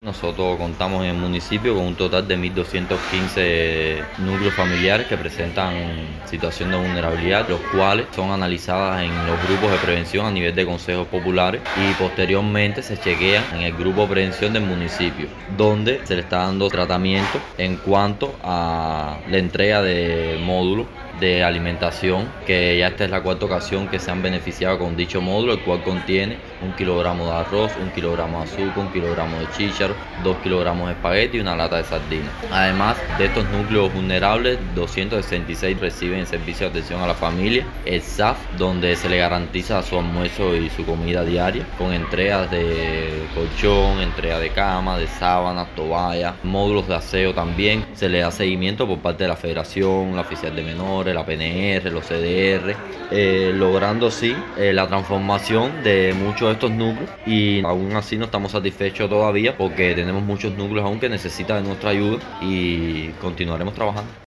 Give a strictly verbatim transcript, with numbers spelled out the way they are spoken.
Nosotros contamos en el municipio con un total de mil doscientos quince núcleos familiares que presentan situación de vulnerabilidad, los cuales son analizadas en los grupos de prevención a nivel de consejos populares y posteriormente se chequean en el grupo de prevención del municipio, donde se le está dando tratamiento en cuanto a la entrega de módulos de alimentación, que ya esta es la cuarta ocasión que se han beneficiado con dicho módulo, el cual contiene un kilogramo de arroz, un kilogramo de azúcar, un kilogramo de chícharo, dos kilogramos de espagueti y una lata de sardinas. Además de estos núcleos vulnerables, doscientos sesenta y seis reciben el servicio de atención a la familia, el S A F, donde se le garantiza su almuerzo y su comida diaria, con entregas de colchón, entrega de cama, de sábanas, toallas, módulos de aseo también. Se le da seguimiento por parte de la Federación, la Oficial de Menores, la P N R, los C D R, eh, logrando así eh, la transformación de muchos de estos núcleos, y aún así no estamos satisfechos todavía porque tenemos muchos núcleos aún que necesitan de nuestra ayuda y continuaremos trabajando.